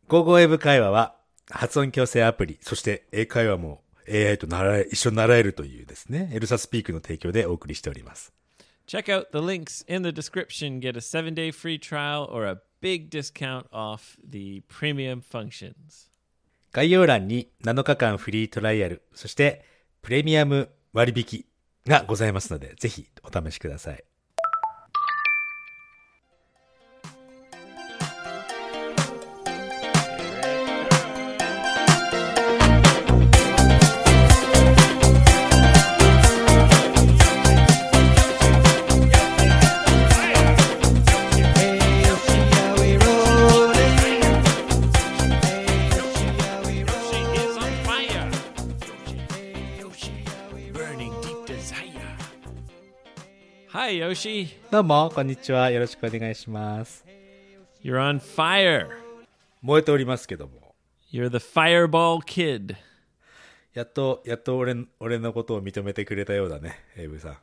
ゴーゴー英語会話は発音矯正アプリ、そして英会話も AI と一緒に習えるというですね、エルサスピークの提供でお送りしております。 Check out the links in the description. Get a 7-day free trial or a big discount off the premium functions. 概要欄に7日間フリートライアル、そしてプレミアム割引がございますので、ぜひお試しください。 Hi, Yoshi. どうも、こんにちは。よろしくお願いします。 You're on fire. 燃えておりますけども。 You're the fireball kid. やっと俺のことを認めてくれたようだね、エイブさん。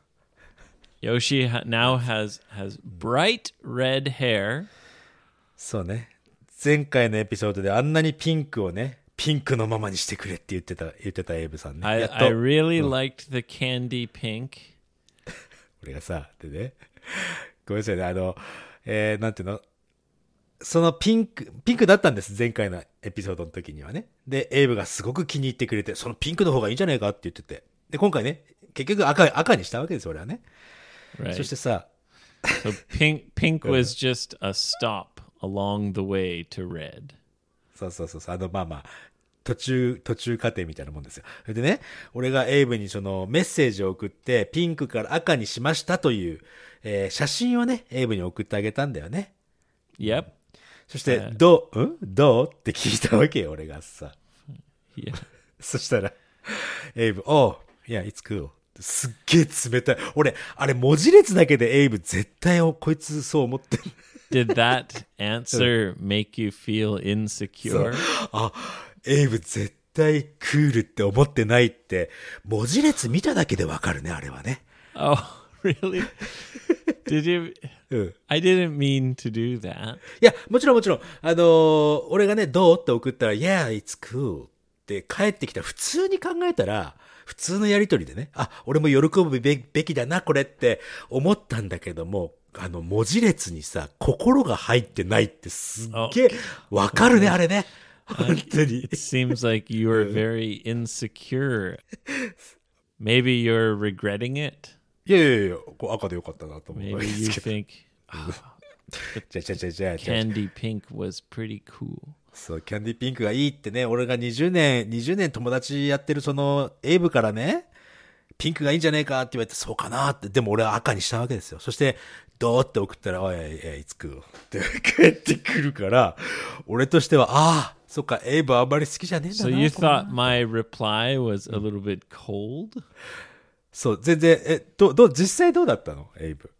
Yoshi now has bright red hair. そうね。前回のエピソードであんなにピンクをね、ピンクのままにしてくれって言ってたエイブさんね。 I really liked the candy pink. 俺がさ、でね、ごめんなさいね、なんていうの、そのピンクだったんです、前回のエピソードの時にはね。で、エイブがすごく気に入ってくれて、そのピンクの方がいいんじゃないかって言ってて。で、今回ね、結局赤にしたわけです、俺はね。 Right. そしてさ、 So pink was just a stop along the way to red. そう、まあ、途中過程みたいなもんですよ。それでね、俺がエイブにそのメッセージを送って、ピンクから赤にしましたという、写真をね、エイブに送ってあげたんだよね。 Yep. そして、どうって聞いたわけよ、俺がさ。 Yeah. そしたら、エイブ、yeah, it's cool. すっげえ冷たい。俺、あれ文字列だけでエイブ絶対こいつそう思ってる。 Did that answer make you feel insecure? エイブ絶対クールって思ってないって、文字列見ただけでわかるね、あれはね。 Oh, really? Did you? I didn't mean to do that. いや、もちろん。俺がね、どうって送ったら、Yeah, it's cool って帰ってきた。普通に考えたら、普通のやりとりでね、俺も喜ぶべきだな、これって思ったんだけども、文字列にさ、心が入ってないってすっげえわかるね、あれね。本当に。 It seems like you are very insecure. Maybe you're regretting it? いや、赤でよかったなと思う。 Maybe you think, じゃ。 candy pink was pretty cool. そう、キャンディーピンクがいいってね、俺が20年友達やってるその、エイブからね、ピンクがいいんじゃねえかって言われて、そうかなって、でも俺は赤にしたわけですよ。そして、どうって送ったら、いつくって帰ってくるから、俺としては、そっか、エイブあんまり好きじゃねえんだな。 So you thought my reply was a little bit cold? そう、全然、実際どうだったのエイブ。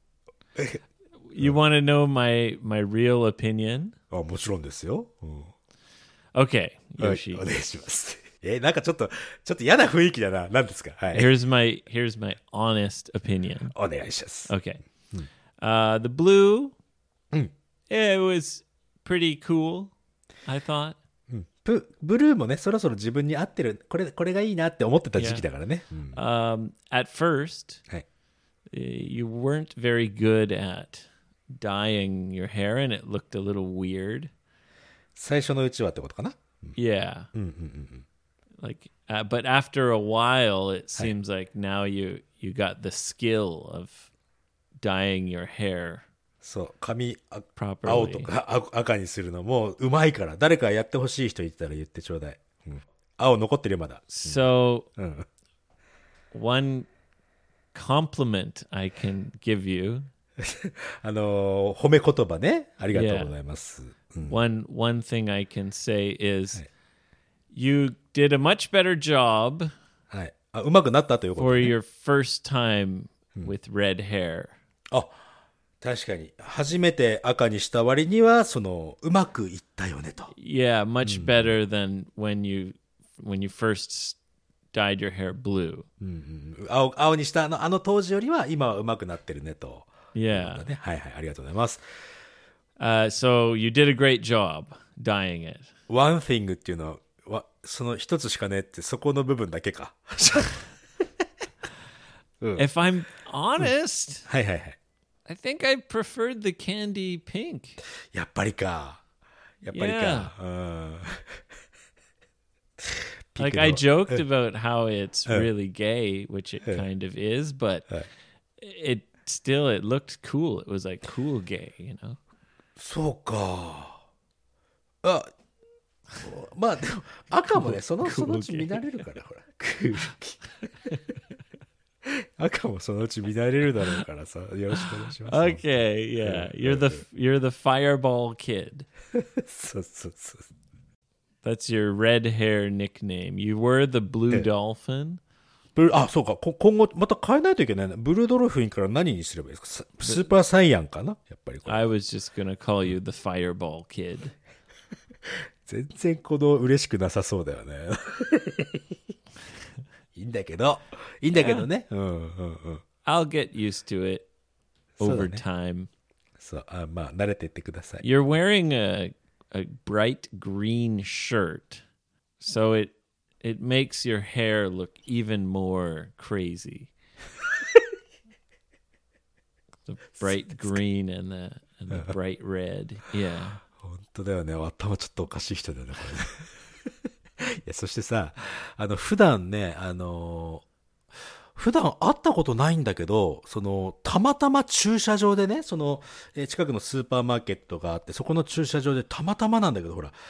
You want to know my real opinion? もちろんですよ。 Okay, Yoshi. お願いします。なんかちょっと嫌な雰囲気だな。何ですか？はい。 Here's my honest opinion. お願いします。 Okay. The blue, it was pretty cool, I thought. ブルーもね、そろそろ自分に合ってる。これがいいなって思ってた時期だからね。 At first, はい。 you weren't very good at dyeing your hair and it looked a little weird. 最初のうちはってことかな？ Yeah. Like, but after a while, it seems like now you got the skill of dyeing your hair. そう、髪 properly. 青とか赤にするのもうまいから、誰かやってほしい人いたら言ってちょうだい。青残ってるよまだ。 So, one compliment I can give you. 褒め言葉ね。ありがとうございます。 One thing I can say is, you did a much better job はい。うまくなったということ、ね。 for your first time with red hair. 確かに。初めて赤にした割には、うまくいったよねと。 Yeah, much better than when you first dyed your hair blue. 青にしたあの当時よりは今はうまくなってるねと。 Yeah. ね、はいはい、ありがとうございます。 So you did a great job dyeing it. one thing っていうのは、その一つしかねってそこの部分だけか。 If I'm honest, はいはいはい。 I think I preferred the candy pink. やっぱりか。やっぱりか。うん。 Like I joked about how it's really gay, which it kind of is, but it looked cool. It was like cool gay, you know? そうか。あ、まあでも赤もね、そのうち見られるから、ほら。空気。赤もそのうち見られるだろうからさ、よろしくお願いします。 Okay, yeah. You're the fireball kid. そうそうそう。 That's your red hair nickname. You were the blue dolphin? あ、そうか。今後また変えないといけないな。ブルードルフィンから何にすればいいですか？スーパーサイヤンかなやっぱりこれ。 I was just gonna call you the fireball kid. 全然この嬉しくなさそうだよね。いいんだけどね。うんうんうん。 I'll get used to it over time. そう、まあ慣れていってください。 You're wearing a bright green shirt, so it makes your hair look even more crazy. The bright green and the bright red. Yeah. 本当だよね。頭ちょっとおかしい人だよね、これね。いや、そしてさ、普段ね、普段会ったことないんだけど、たまたま駐車場でね、近くのスーパーマーケットがあって、そこの駐車場でたまたまなんだけど、ほら、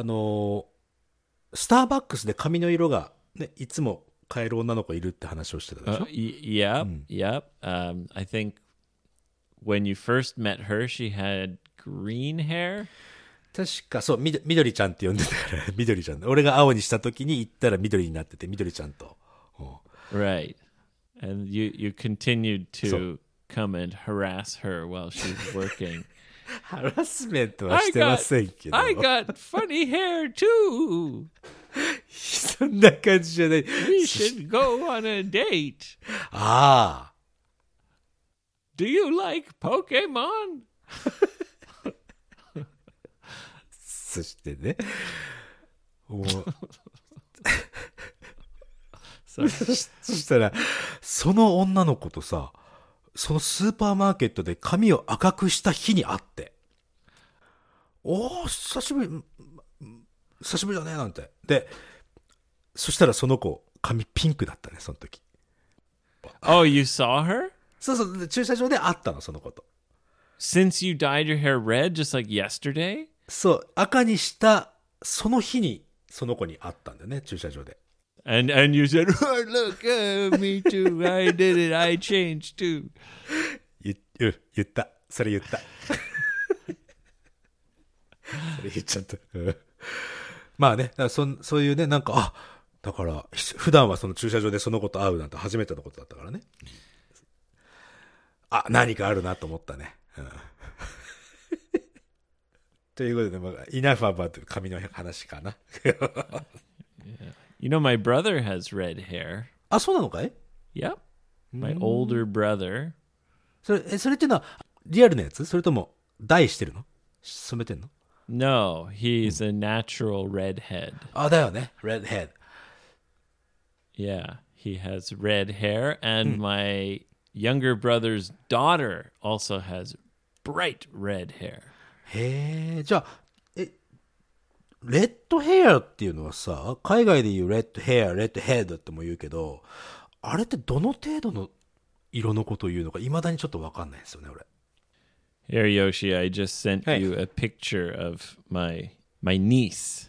スターバックスで髪の色が、ね、いつも変える女の子いるって話をしてたでしょ？ Yep. I think when you first met her, she had green hair. 確か、そう、みどりちゃんって呼んでたから、みどりちゃん。俺が青にした時に行ったら緑になってて、みどりちゃんと。 Right. And you continued to come and harass her while she's working. ハラスメントはしてませんけど。 I got funny hair too. そんな感じじゃない。 We should go on a date. ああ。 Do you like Pokemon? そしてね。そしたら、その女の子とさ、そのスーパーマーケットで髪を赤くした日に会って、久しぶりだね、なんて。で、そしたらその子、髪ピンクだったね、その時。 Oh, you saw her? そう、駐車場で会ったの、その子と。 Since you dyed your hair red just like yesterday? そう、赤にした、その日に、その子に会ったんだよね、駐車場で。 And you said, oh, look, me too. I did it. I changed too. 言った。それ言った。それ言っちゃった。まあね、だからそういうね、なんか、だから、普段はその駐車場でその子と会うなんて初めてのことだったからね。何かあるなと思ったね。ということで、まあ、enough about 髪の髪かな。 You know, my brother has red hair. そうなのかい？ Yep. My older brother. それっていうのは、リアルなやつ？それとも、ダイしてるの？染めてんの？ No, he's a natural redhead. だよね。redhead. Yeah, he has red hair. And my younger brother's daughter also has bright red hair. へえ、じゃあ、レッドヘアっていうのはさ、海外で言うレッドヘア、レッドヘッドっても言うけど、あれってどの程度の色のことを言うのか、未だにちょっとわかんないですよね、俺。 Here, Yoshi, I just sent you a picture of my niece.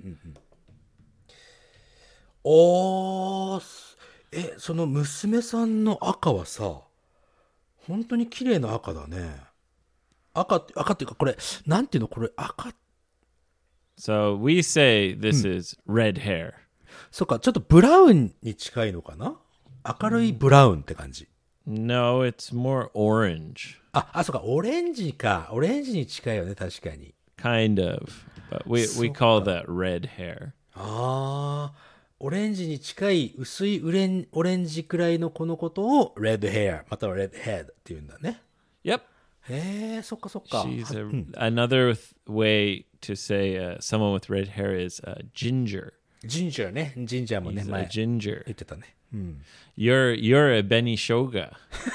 その娘さんの赤はさ、本当に綺麗な赤だね。赤っていうか、これ、なんていうのこれ、赤。 So we say this is red hair. そうか、ちょっとブラウンに近いのかな？明るいブラウンって感じ。 No, it's more orange. そうか、オレンジか。オレンジに近いよね、確かに。 Kind of. But we call that red hair. オレンジに近い薄いオレンジくらいのこのことを red hair または red head って言うんだね。 Yep. へえ、そっかそっか。 Another way to say someone with red hair is ginger. ジンジャーね。ジンジャーもね、 He's a 前 ginger. 言ってたね。 You're a Benny Shoga.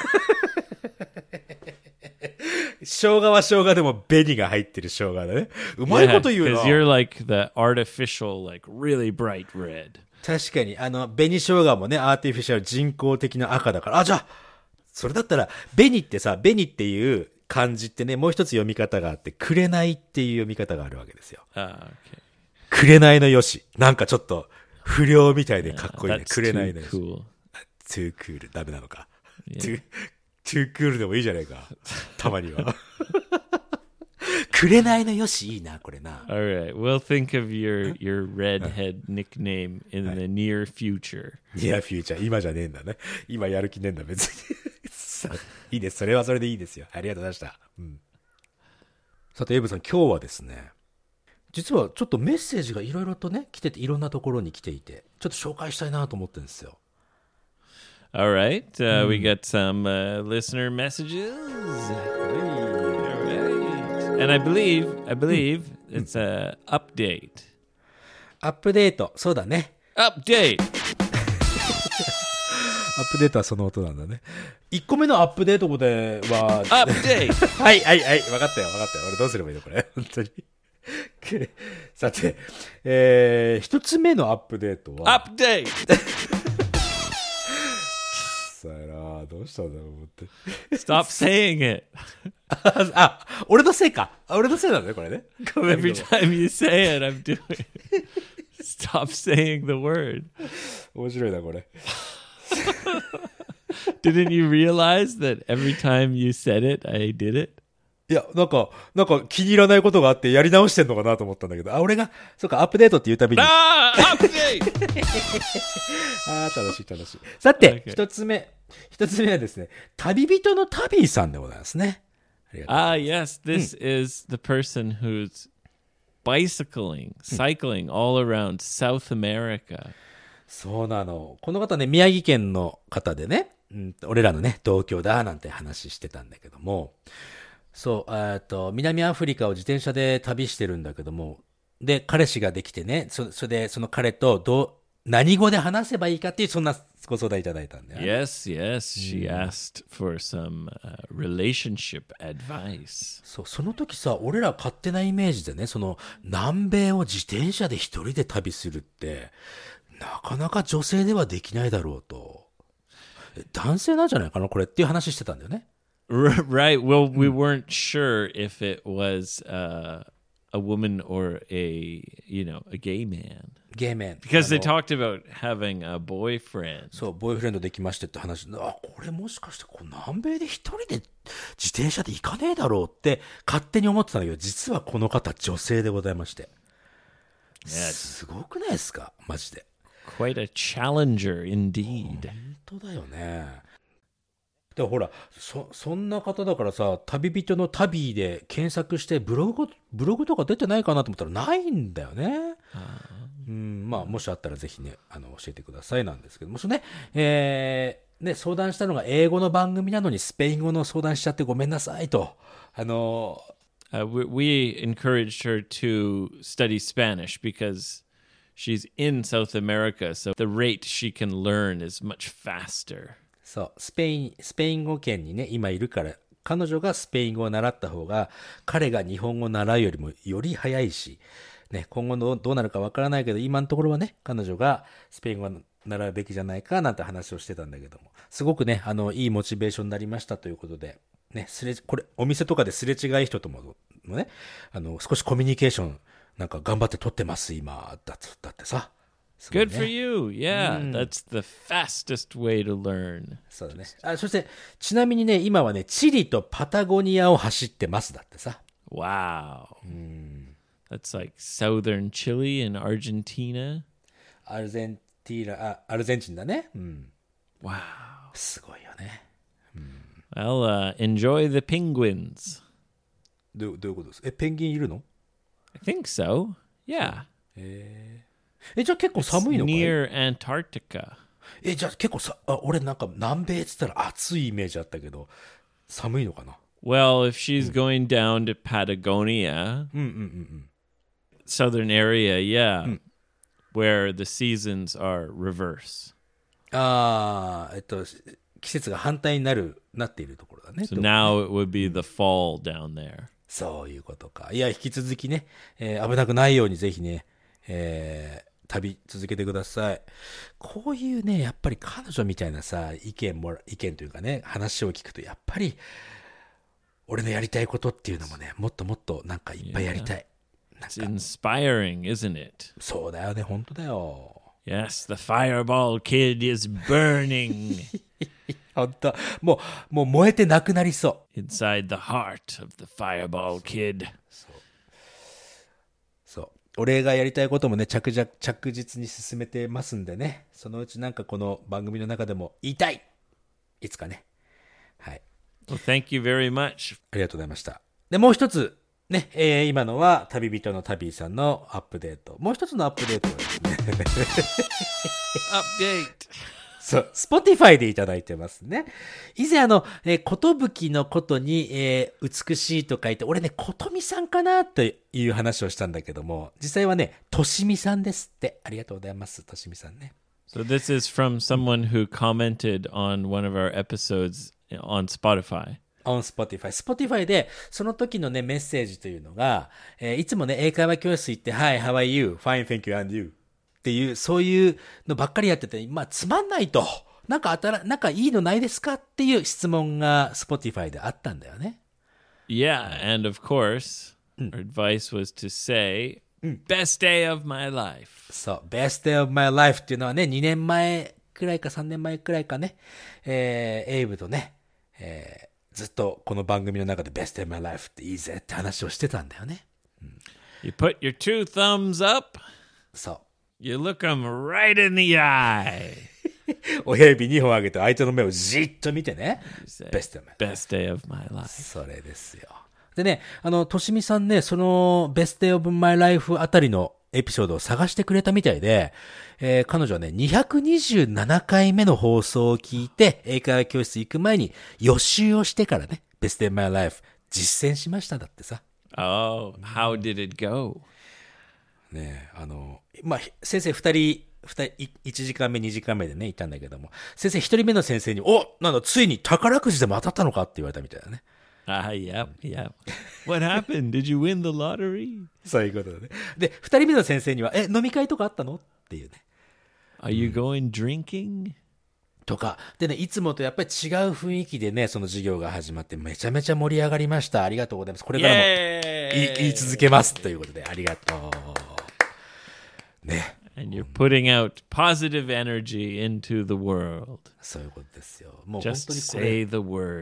生姜は生姜でも紅が入ってる生姜だね。うまいこと言う because な。 you're like the artificial, like really bright red. 確かに、紅生姜もね、アーティフィシャル人工的な赤だから。あ、じゃあ、それだったら、紅ってさ、紅っていう漢字ってね、もう一つ読み方があって、紅っていう読み方があるわけですよ。 Okay. 紅のよし。なんかちょっと、不良みたいでかっこいいね。 That's 紅 too のよし。 cool. too cool。ダメなのか。 Yeah. too cool でもいいじゃないか。たまには。紅のよしいいな、これな。 All right, we'll think of your redhead nickname in the near future. ニアフューチャー、今じゃねえんだね。今やる気ねえんだ、別に。さいいです。それはそれでいいですよ。ありがとうございました。さて、エイブさん、今日はですね、実はちょっとメッセージがいろいろとね、来てて、いろんなところに来ていて、ちょっと紹介したいなと思ってるんですよ。 All right, we got some listener messages. All right, and I believe it's a update. アップデート、そうだね。 Update. アップデートはその音なんだね。1個目のアップデートでは、 Update. はい、はい、はい、分かったよ、分かったよ。俺どうすればいいのこれ。本当に。さて、一つ目のアップデートは、 Update. さあな、どうしたんだろう思って。 Stop saying it. あ、俺のせいか。俺のせいなのね、これね。ごめん Every time you say it, I'm doing it. Stop saying the word. 面白いな、これ。 Didn't you realize that every time you said it, I did it? いや、なんか気に入らないことがあってやり直してんのかなと思ったんだけど、あ、俺が、そうか、アップデートって言うたびに。 Update! 楽しい楽しい。さて、 Okay. 一つ目はですね、旅人のタビーさんでございますね。ありがとう。 Yes, this is the person who's cycling all around South America. そうなの。この方ね、宮城県の方でね、俺らのね、同郷だなんて話してたんだけども、そう、南アフリカを自転車で旅してるんだけども、で、彼氏ができてね、それで、その彼と何語で話せばいいかっていう、そんなご相談いただいたんだよね。 Yes, she asked for some relationship advice. そう、その時さ、俺ら勝手なイメージでね、その、南米を自転車で一人で旅するって、なかなか女性ではできないだろうと。男性なんじゃないかなこれっていう話してたんだよね。 Right. Well, we weren't sure if it was a woman or a gay man. ゲーメン。 Because they talked about having a boyfriend. そう、ボーイフレンドできましてって話。あ、これもしかして南米で一人で自転車で行かねえだろうって勝手に思ってたんだけど、実はこの方女性でございまして。すごくないですかマジで。 Quite a challenger indeed. 本当だよね。でほら、そんな方だからさ、旅人の旅で検索してブログとか出てないかなと思ったらないんだよね。まあもしあったらぜひね、教えてくださいなんですけども、ね、相談したのが英語の番組なのにスペイン語の相談しちゃってごめんなさいと。 we encouraged her to study Spanish because she's in South America, so the rate she can learn is much faster. そう、スペイン語圏にね、今いるから、彼女がスペイン語を習った方が、彼が日本語を習うよりもより早いし、ね、今後どうなるかわからないけど、今のところはね、彼女がスペイン語を習うべきじゃないかなんて話をしてたんだけども、すごくね、いいモチベーションになりましたということで、ね、これ、お店とかですれ違い人ともね、少しコミュニケーション、なんか頑張って取ってます、今、だってさ。 Good for you. Yeah, that's the fastest way to learn. そうだね。そして、ちなみにね、今はね、チリとパタゴニアを走ってますだってさ。 Wow. That's like southern Chile and Argentina. アルゼンチンだね。 Wow. すごいよね。 Well, enjoy the penguins. どういうことですか？ペンギンいるの？ I think so. Yeah. じゃあ結構寒いのかい？ Near Antarctica. じゃあ結構俺なんか南米っつったら暑いイメージあったけど、寒いのかな？ Well, if she's going down to Patagonia, southern area, yeah, where the seasons are reverse. 季節が反対になっているところだね。 So now it would be the fall down there. そういうことか。いや、引き続きね、危なくないようにぜひね、旅続けてください。こういうね、やっぱり彼女みたいなさ、意見というかね、話を聞くと、やっぱり、俺のやりたいことっていうのもね、もっともっとなんかいっぱいやりたい。 It's inspiring, isn't it? そうだよね、本当だよ。 Yes, the fireball kid is burning 本当、もう燃えてなくなりそう。 inside the heart of the fireball kid. そう。俺がやりたいこともね、着実に進めてますんでね。そのうちなんかこの番組の中でも言いたい。いつかね。はい。 Well, thank you very much. ありがとうございました。で、もう一つ。ね、今のは旅人のタビーさんのアップデート。もう一つのアップデートはですね。 Update. そう、Spotify でいただいてますね。以前ことぶきのことに、美しいと書いて、俺ね、ことみさんかなという話をしたんだけども、実際はね、としみさんですって。ありがとうございます、としみさんね。 So this is from someone who commented on one of our episodes on Spotify.on Spotify で、その時のね、メッセージというのが、いつもね、英会話教室行って、Hi, how are you? Fine, thank you, and you? っていう、そういうのばっかりやってて、まあ、つまんないと。なんかいいのないですかっていう質問が Spotify であったんだよね。 Yeah, and of course, our advice was to say, best day of my life. そう、best day of my life っていうのはね、2年前くらいか3年前くらいかね、エイブとね、ずっとこの番組の中で Best of my life っていいぜって話をしてたんだよね。 You put your two thumbs up. そう。 You look them right in the eye. 親指2本上げて相手の目をじっと見てね。 Best day of my life. それですよ。でね、としみさんね、その Best day of my life あたりのエピソードを探してくれたみたいで、彼女はね、227回目の放送を聞いて、英会話教室行く前に予習をしてからね、Best Day of My Life 実践しましただってさ。 Oh, how did it go? ねまあ、先生1時間目、2時間目でね、いたんだけども、先生1人目の先生に、なんだ、ついに宝くじでも当たったのかって言われたみたいだね。 Yep. What happened? Did you win the lottery? そういうことだね。で、2人目の先生には、飲み会とかあったのっていうね。 Are you going drinking? とか。でね、いつもとやっぱり違う雰囲気でね、その授業が始まってめちゃめちゃ盛り上がりました。ありがとうございます。これからも言い続けます。ということで、ありがとう。ね。 And you're putting out positive energy into the world. そういうことですよ。もう本 Just 当にこれ。 say the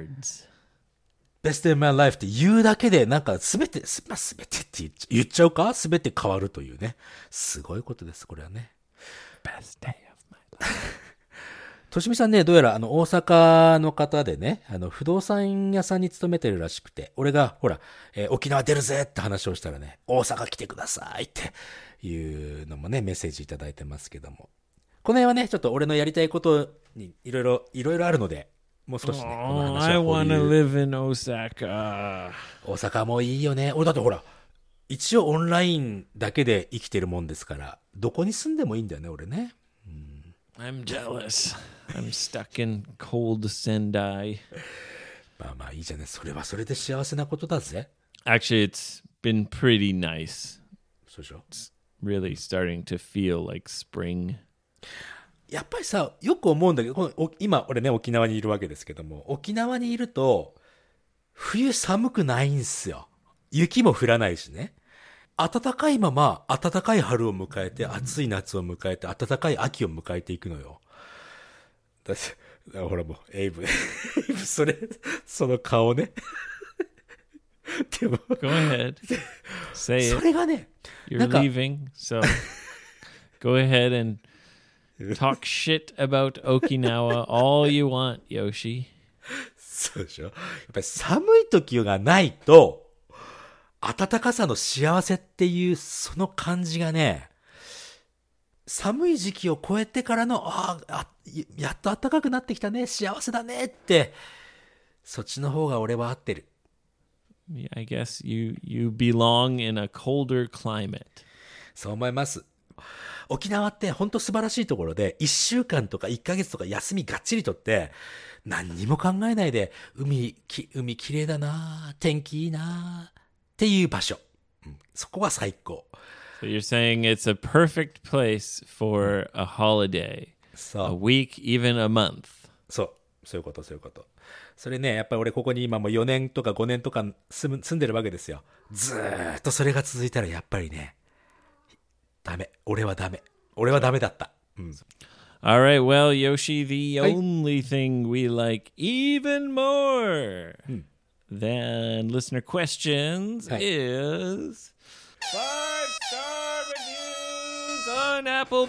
words.Best of my life って言うだけで、なんかすべてって言っちゃうか？すべて変わるというね。すごいことです、これはね。 Best day of my life. としみさんね、どうやら大阪の方でね、不動産屋さんに勤めてるらしくて、俺が、ほら、沖縄出るぜって話をしたらね、大阪来てくださいっていうのもね、メッセージいただいてますけども。この辺はね、ちょっと俺のやりたいことにいろいろあるので、もう少しね、この話 I は wanna live in Osaka. 大阪もいいよね。俺だってほら、一応オンラインだけで生きてるもんですから、どこに住んでもいいんだよね、俺ね。 I'm jealous. I'm stuck in cold Sendai. まあまあいいじゃない。それはそれで幸せなことだぜ。 Actually, it's been pretty nice. そうでしょ? It's really starting to feel like spring. やっぱりさ、よく思うんだけど、今俺ね、沖縄にいるわけですけども、沖縄にいると、冬寒くないんすよ。雪も降らないしね。暖かいまま、暖かい春を迎えて、暑い夏を迎えて、暖かい秋を迎えていくのよ。だって、ほらもう、エイブ、その顔ね。でも、 Go ahead. Say そ it. れがね、 You're leaving, so go ahead and talk shit about Okinawa all you want, Yoshi. そうでしょ。やっぱり寒い時がないと、暖かさの幸せっていうその感じがね、寒い時期を超えてからの、やっと暖かくなってきたね、幸せだねって、そっちの方が俺は合ってる。 I guess you belong in a colder climate. そう思います。沖縄って本当素晴らしいところで、1週間とか1ヶ月とか休みがっちりとって、何にも考えないで、海綺麗だな、天気いいな、っていう場所。そこは最高。 So you're saying it's a perfect place for a holiday, そう。 a week, even a month. そういうこと。それね、やっぱり俺ここに今もう4年とか5年とか住んでるわけですよ。ずーっとそれが続いたらやっぱりね、ダメ。俺はダメだった。 All right, well, Yoshi, the only thing we like even more than listener questions is 5-star reviews on Apple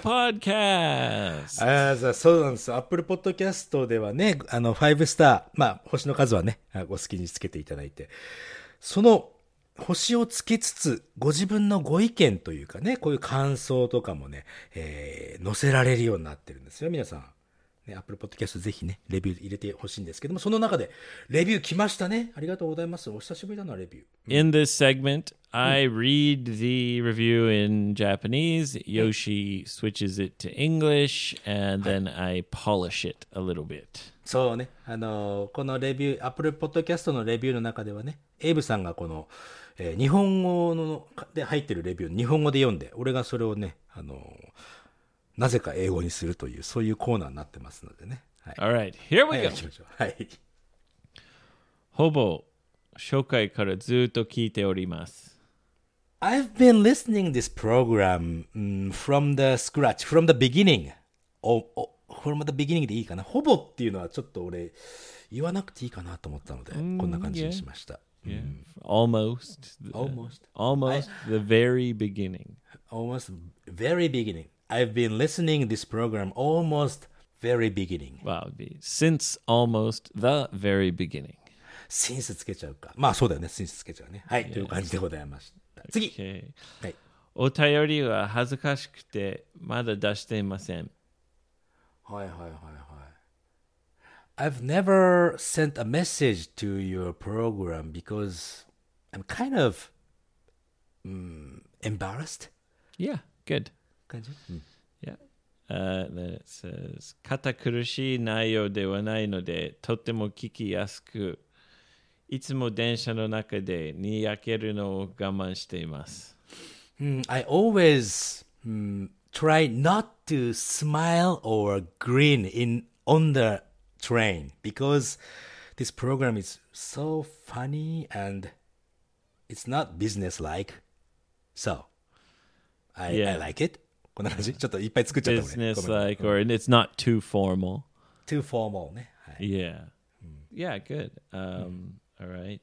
Podcasts. そうなんです。Apple Podcast ではね、5スター、星の数はね、お好きにつけていただいて、その星をつけつつ、ご自分のご意見というかね、こういう感想とかもね、載せられるようになってるんですよ、皆さん。ね、Apple Podcast ぜひね、レビュー入れてほしいんですけども、その中で、レビュー来ましたね。ありがとうございます。お久しぶりだな、レビュー。 In this segment, I read the review in Japanese. Yoshi switches it to English, and then I polish it a little bit. そうね。このレビュー、Apple Podcast のレビューの中ではね、エイブさんがこの、日本語で入ってるレビューを日本語で読んで、俺がそれをね、なぜか英語にするという、そういうコーナーになってますのでね。はい。 All right, here we go. 行きましょう。はい。 ほぼ初回からずっと聞いております。 I've been listening this program from the scratch, from the beginning. From the beginning でいいかな。ほぼっていうのはちょっと俺言わなくていいかなと思ったので、こんな感じにしました。 Almost the very beginning. Almost very beginning. I've been listening this program almost very beginning. Wow, it'd be since almost the very beginning. since つけちゃうか。そうだよね。since つけちゃうね。はい。という感じでございました。次。 Okay. はい。 お便りは恥ずかしくてまだ出していません。 はい。I've never sent a message to your program because I'm kind of embarrassed. Yeah, good. 感じ、 Yeah. Then it says 堅苦しい内容ではないのでとても聞きやすくいつも電車の中でにやけるのを我慢しています。 I always try not to smile or grin on the train because this program is so funny and it's not business-like. So, I like it. こんな感じちょっといっぱい作っちゃったもんね。 Business-like or it's not too formal. Too formal ね。はい、 Yeah. Yeah, good. All right.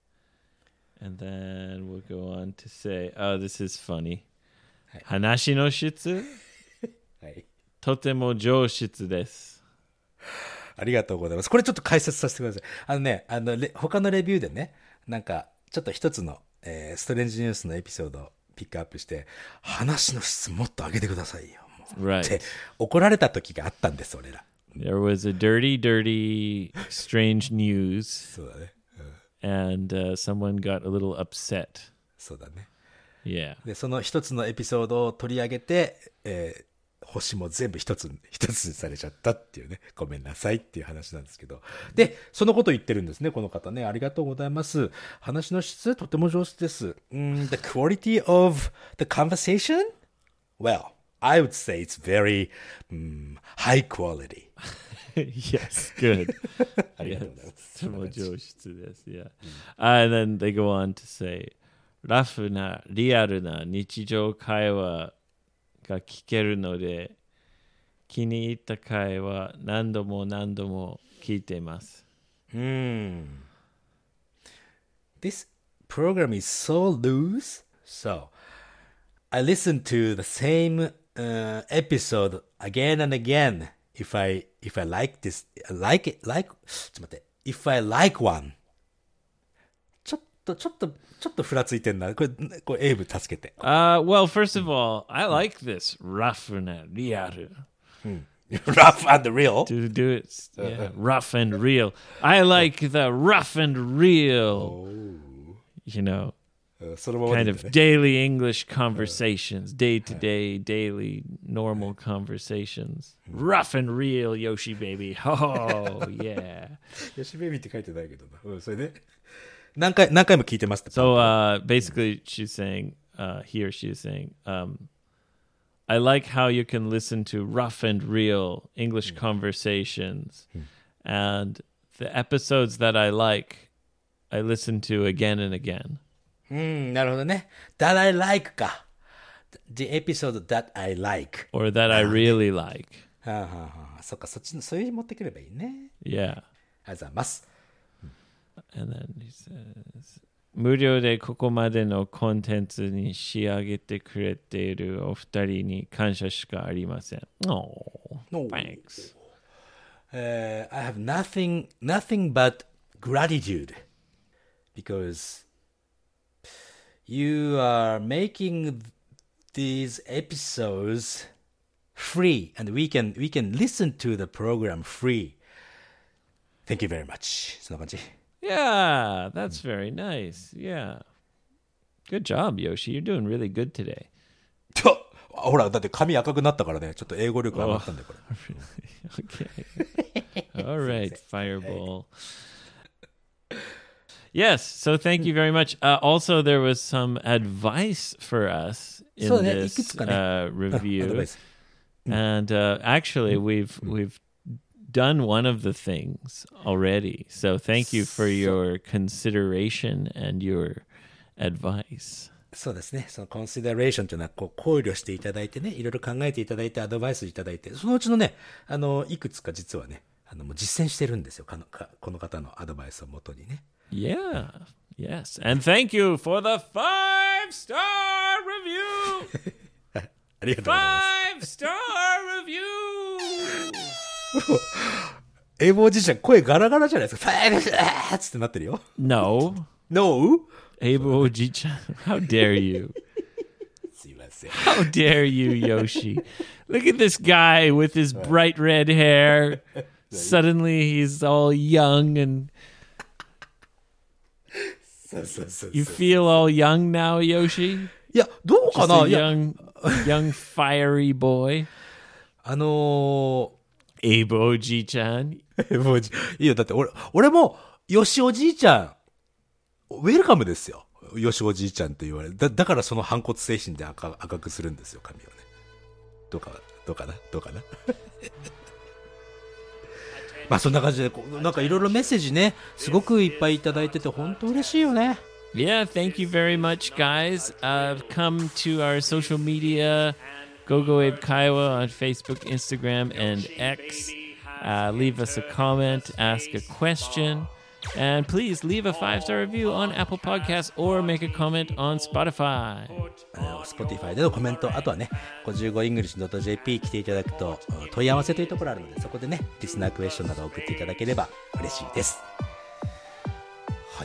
And then we'll go on to say, oh, this is funny. 話の質はい。 とても上質です。 ありがとうございます。これちょっと解説させてください。他のレビューでね、なんか、ちょっと一つの、ストレンジニュースのエピソードをピックアップして、話の質もっと上げてくださいよ。 Right. って怒られた時があったんです、俺ら。 There was a dirty, strange news. そうだね。 And someone got a little upset. そうだね。 Yeah. で、その一つのエピソードを取り上げて、星も全部一つにされちゃったっていうね、ごめんなさいっていう話なんですけど。で、そのこと言ってるんですね、この方ね。ありがとうございます。話の質、とても上手です。The quality of the conversation? Well, I would say it's very high quality. Yes, good. ありがとうございます。 とても上質です。Yeah. And then they go on to say, ラフなリアルな日常会話が聞けるので気に入った会話何度も聞いています。 This program is so loose, so I listen to the same episode again and again. If I like this,ちょっと待って。If I like one. ちょっとふらついてんな。これエイブ助けて。 Well, first of all, I like this rough and real. Rough and real? To do it, yeah, rough and real. I like the rough and real. You know, そのままで kind いい of んだね。 daily English conversations, day to day, daily normal conversations. Rough and real, Yoshi baby. Oh, yeah. ヨシベビーって書いてないけどな。それで、何回も聞いてますって。 So basically, she's saying, here she's saying, I like how you can listen to rough and real English conversations. And the episodes that I like, I listen to again and again. なるほどね。that I like か。the episode that I like. Or that I really like. はあはあはあ。そっか、そういう持ってくればいいね。 Yeah. ありがとうございます。 And then he says, 無料でここまでのコンテンツに仕上げてくれているお二人に感謝しかありません。Oh, thanks. I have nothing but gratitude because you are making these episodes free and we can listen to the program free. Thank you very much. そんな感じ。 Yeah, that's very nice. Yeah. Good job, Yoshi. You're doing really good today. ほら、だって髪赤くなったからね、ちょっと英語力上がったんだよ、これ。 Okay. All right, Fireball. Yes, so thank you very much. Also, there was some advice for us in そうね、い this くつかね。 review. And actually, we've done one of the things already. So thank you for your consideration and your advice. そうですね。そのコンシダレーションというのはこう考慮していただいてね、いろいろ考えていただいてアドバイスいただいて、そのうちのね、いくつか実はね、もう実践してるんですよ。この方のアドバイスをもとにね。 Yeah. Yes. And thank you for the 5-star review. ありがとうございます。 5-star review. 英語おじいちゃん声ガラガラじゃないですか。ファーッつってなってるよ。 No. No? Abel Oji-chan, how dare you? すいません。 How dare you, Yoshi? Look at this guy with his bright red hair. Suddenly he's all young and そうそうそう。 you feel all young now, Yoshi? いや、どうか Just な a いや、 young fiery boy. Abel Oji-chan. もういいよ、だって俺も、よしおじいちゃん、ウェルカムですよ。よしおじいちゃんって言われる。だからその反骨精神で赤くするんですよ、髪をね。どうかなまあそんな感じで、なんかいろいろメッセージね、すごくいっぱいいただいてて、本当嬉しいよね。 Yeah, thank you very much, guys. Come to our social media, GoGoAbe Kaiwa on Facebook, Instagram, and X. Leave us a comment, ask a question, and please leave a 5-star review on Apple Podcasts or make a comment on Spotify. Spotify でのコメント、あとはね、55english.jp 来ていただくと問い合わせというところあるので、そこでね、リスナークエスチョンなど送っていただければ嬉しいです。はい。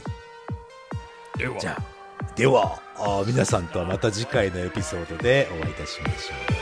じゃあ、では皆さんとはまた次回のエピソードでお会いいたしましょう。